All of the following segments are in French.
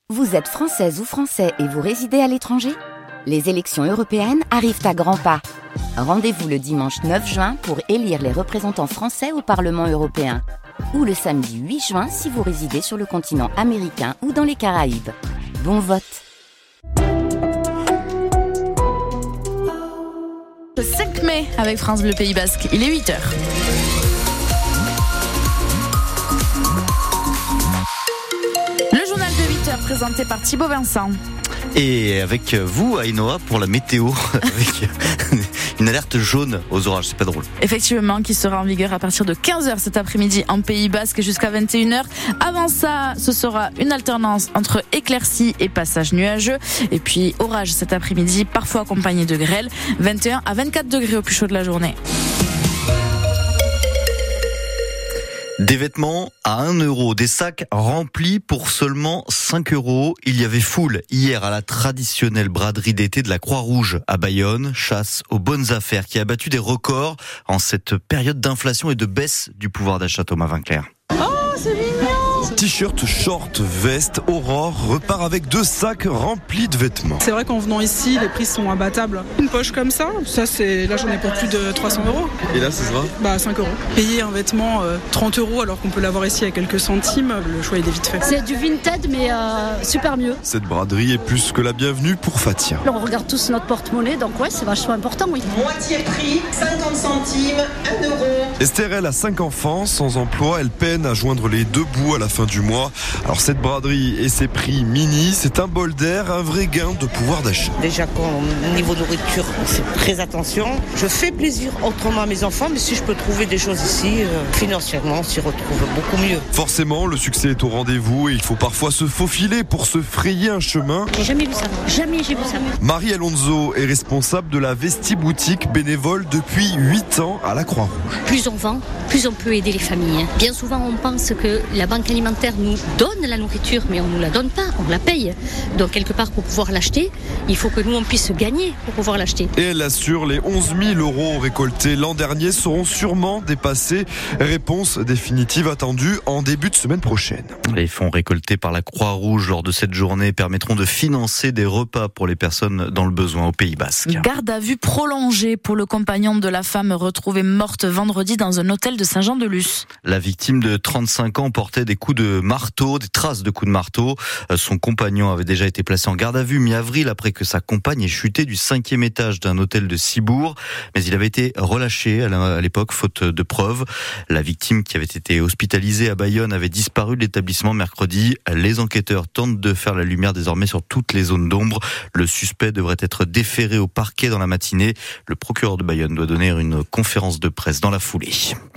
Vous êtes française ou français et vous résidez à l'étranger ? Les élections européennes arrivent à grands pas. Rendez-vous le dimanche 9 juin pour élire les représentants français au Parlement européen. Ou le samedi 8 juin si vous résidez sur le continent américain ou dans les Caraïbes. Bon vote! Le 5 mai avec France Bleu Pays Basque, il est 8h. Le journal de 8h présenté par Thibaut Vincent. Et avec vous, Aïnoa, pour la météo, avec une alerte jaune aux orages, c'est pas drôle. Effectivement, qui sera en vigueur à partir de 15h cet après-midi en Pays Basque jusqu'à 21h. Avant ça, ce sera une alternance entre éclaircies et passages nuageux. Et puis orage cet après-midi, parfois accompagné de grêle, 21 à 24 degrés au plus chaud de la journée. Des vêtements à 1 euro, des sacs remplis pour seulement 5 euros. Il y avait foule hier à la traditionnelle braderie d'été de la Croix-Rouge à Bayonne. Chasse aux bonnes affaires qui a battu des records en cette période d'inflation et de baisse du pouvoir d'achat. Thomas Vinclair. Oh, c'est mignon! T-shirt, short, veste, Aurore repart avec 2 sacs remplis de vêtements. C'est vrai qu'en venant ici, les prix sont imbattables. Une poche comme ça là j'en ai pour plus de 300 euros. Et là, ce sera 5 euros. Payer un vêtement 30 euros alors qu'on peut l'avoir ici à quelques centimes, le choix il est vite fait. C'est du Vinted mais super mieux. Cette braderie est plus que la bienvenue pour Fatia. On regarde tous notre porte-monnaie, donc ouais, c'est vachement important, oui. Moitié prix, 50 centimes, 1 euro. Esther, elle a 5 enfants, sans emploi, elle peine à joindre les 2 bouts à la fin du mois. Alors cette braderie et ses prix mini, c'est un bol d'air, un vrai gain de pouvoir d'achat. Déjà qu'au niveau nourriture, c'est très attention. Je fais plaisir autrement à mes enfants, mais si je peux trouver des choses ici, financièrement, on s'y retrouve beaucoup mieux. Forcément, le succès est au rendez-vous et il faut parfois se faufiler pour se frayer un chemin. J'ai jamais vu ça, jamais j'ai vu ça. Marie Alonso est responsable de la Vesti Boutique, bénévole depuis 8 ans à la Croix-Rouge. Plus on vend, plus on peut aider les familles. Bien souvent, on pense que la banque alimentaire nous donne la nourriture, mais on ne nous la donne pas, on la paye. Donc quelque part, pour pouvoir l'acheter, il faut que nous, on puisse gagner pour pouvoir l'acheter. Et elle assure, les 11 000 euros récoltés l'an dernier seront sûrement dépassés. Réponse définitive attendue en début de semaine prochaine. Les fonds récoltés par la Croix-Rouge lors de cette journée permettront de financer des repas pour les personnes dans le besoin au Pays Basque. Garde à vue prolongée pour le compagnon de la femme retrouvée morte vendredi dans un hôtel de Saint-Jean-de-Luz. La victime de 35 ans portait des coups de marteau, des traces de coups de marteau. Son compagnon avait déjà été placé en garde à vue mi-avril après que sa compagne ait chuté du 5e étage d'un hôtel de Cibourg. Mais il avait été relâché à l'époque, faute de preuves. La victime qui avait été hospitalisée à Bayonne avait disparu de l'établissement mercredi. Les enquêteurs tentent de faire la lumière désormais sur toutes les zones d'ombre. Le suspect devrait être déféré au parquet dans la matinée. Le procureur de Bayonne doit donner une conférence de presse dans la foulée.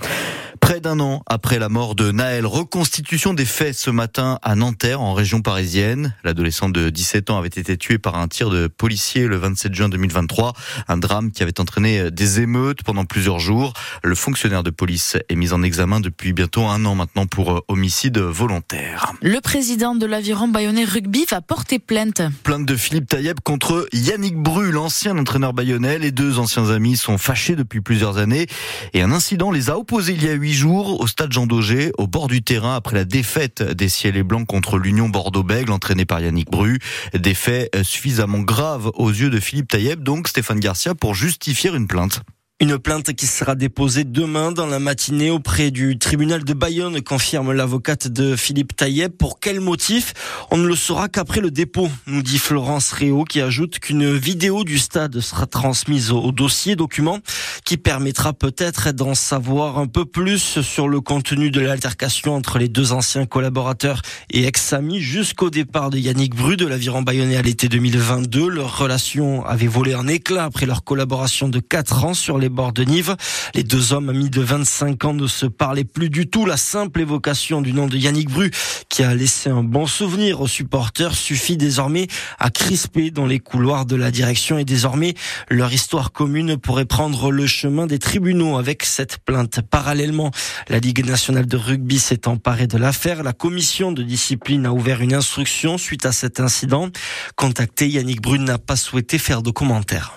Près d'1 an après la mort de Naël, reconstitution des faits ce matin à Nanterre, en région parisienne. L'adolescent de 17 ans avait été tué par un tir de policier le 27 juin 2023. Un drame qui avait entraîné des émeutes pendant plusieurs jours. Le fonctionnaire de police est mis en examen depuis bientôt 1 an maintenant pour homicide volontaire. Le président de l'Aviron Bayonnais Rugby va porter plainte. Plainte de Philippe Taïeb contre Yannick Bru, l'ancien entraîneur bayonnais. Les 2 anciens amis sont fâchés depuis plusieurs années et un incident les a opposés il y a 8 jours au stade Jean Daugé, au bord du terrain, après la défaite des Ciels et Blancs contre l'Union Bordeaux-Bègles, entraînée par Yannick Bru. Des faits suffisamment graves aux yeux de Philippe Taïeb, donc Stéphane Garcia, pour justifier une plainte. Une plainte qui sera déposée demain dans la matinée auprès du tribunal de Bayonne, confirme l'avocate de Philippe Taïeb. Pour quel motif ? On ne le saura qu'après le dépôt, nous dit Florence Réau, qui ajoute qu'une vidéo du stade sera transmise au dossier, document qui permettra peut-être d'en savoir un peu plus sur le contenu de l'altercation entre les 2 anciens collaborateurs et ex-amis jusqu'au départ de Yannick Bru de l'Aviron Bayonnais à l'été 2022. Leur relation avait volé en éclats après leur collaboration de 4 ans sur les bords de Nive. Les 2 hommes amis de 25 ans ne se parlaient plus du tout. La simple évocation du nom de Yannick Bru, qui a laissé un bon souvenir aux supporters, suffit désormais à crisper dans les couloirs de la direction, et désormais leur histoire commune pourrait prendre le chemin des tribunaux avec cette plainte. Parallèlement, la Ligue nationale de rugby s'est emparée de l'affaire. La commission de discipline a ouvert une instruction suite à cet incident. Contacté, Yannick Bru n'a pas souhaité faire de commentaires.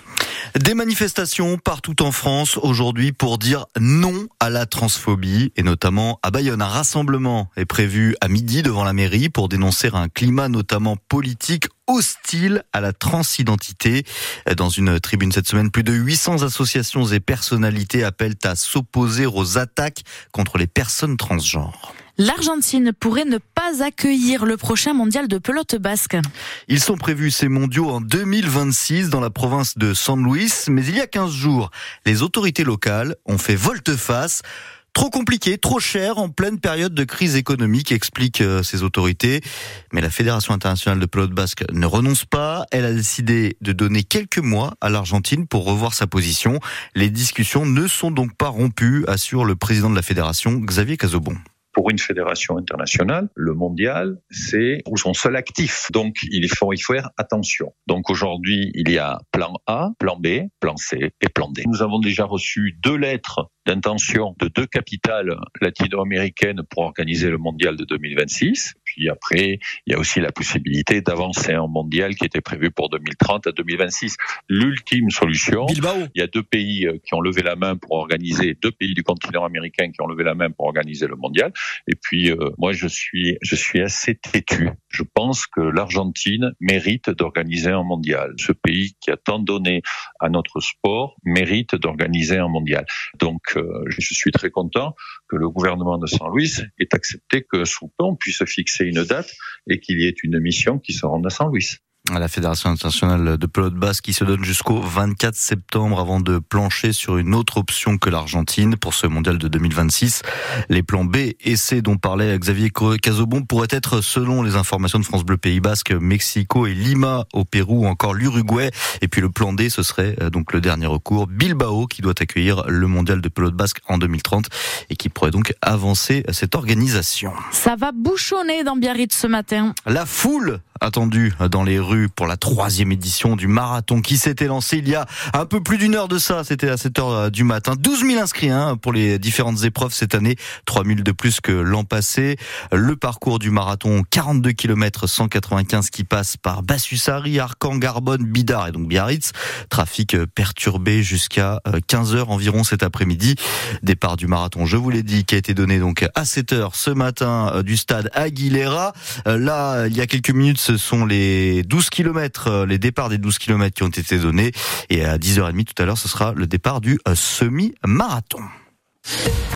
Des manifestations partout en France aujourd'hui pour dire non à la transphobie et notamment à Bayonne. Un rassemblement est prévu à midi devant la mairie pour dénoncer un climat notamment politique hostile à la transidentité. Dans une tribune cette semaine, plus de 800 associations et personnalités appellent à s'opposer aux attaques contre les personnes transgenres. L'Argentine pourrait ne pas accueillir le prochain mondial de pelote basque. Ils sont prévus ces mondiaux en 2026 dans la province de San Luis, mais il y a 15 jours, les autorités locales ont fait volte-face. Trop compliqué, trop cher en pleine période de crise économique, expliquent ces autorités. Mais la Fédération internationale de pelote basque ne renonce pas. Elle a décidé de donner quelques mois à l'Argentine pour revoir sa position. Les discussions ne sont donc pas rompues, assure le président de la fédération, Xavier Casaubon. Pour une fédération internationale, le mondial, c'est son seul actif. Donc, il faut faire attention. Donc, aujourd'hui, il y a plan A, plan B, plan C et plan D. Nous avons déjà reçu 2 lettres d'intention de 2 capitales latino-américaines pour organiser le mondial de 2026. Puis après, il y a aussi la possibilité d'avancer un mondial qui était prévu pour 2030 à 2026. L'ultime solution, Bilbao. Il y a 2 pays qui ont levé la main pour organiser, 2 pays du continent américain qui ont levé la main pour organiser le mondial. Et puis, moi, je suis assez têtu. Je pense que l'Argentine mérite d'organiser un mondial. Ce pays qui a tant donné à notre sport mérite d'organiser un mondial. Donc, je suis très content que le gouvernement de San Luis ait accepté que sous peu on puisse fixer une date et qu'il y ait une mission qui se rende à San Luis. La Fédération internationale de pelote basque qui se donne jusqu'au 24 septembre avant de plancher sur une autre option que l'Argentine pour ce mondial de 2026. Les plans B et C dont parlait Xavier Casaubon pourraient être, selon les informations de France Bleu Pays Basque, Mexico et Lima au Pérou ou encore l'Uruguay. Et puis le plan D, ce serait donc le dernier recours, Bilbao, qui doit accueillir le mondial de pelote basque en 2030 et qui pourrait donc avancer cette organisation. Ça va bouchonner dans Biarritz ce matin. La foule attendue dans les rues pour la 3e édition du marathon qui s'était lancé il y a un peu plus d'une heure de ça, c'était à 7h du matin. 12 000 inscrits pour les différentes épreuves cette année, 3 000 de plus que l'an passé. Le parcours du marathon, 42 km 195 qui passe par Bassussari, Arcan, Garbonne, Bidart et donc Biarritz. Trafic perturbé jusqu'à 15h environ cet après-midi. Départ du marathon, je vous l'ai dit, qui a été donné donc à 7h ce matin du stade Aguilera. Là, il y a quelques minutes, ce sont les 12 km, les départs des 12 km qui ont été donnés. Et à 10h30 tout à l'heure, ce sera le départ du semi-marathon.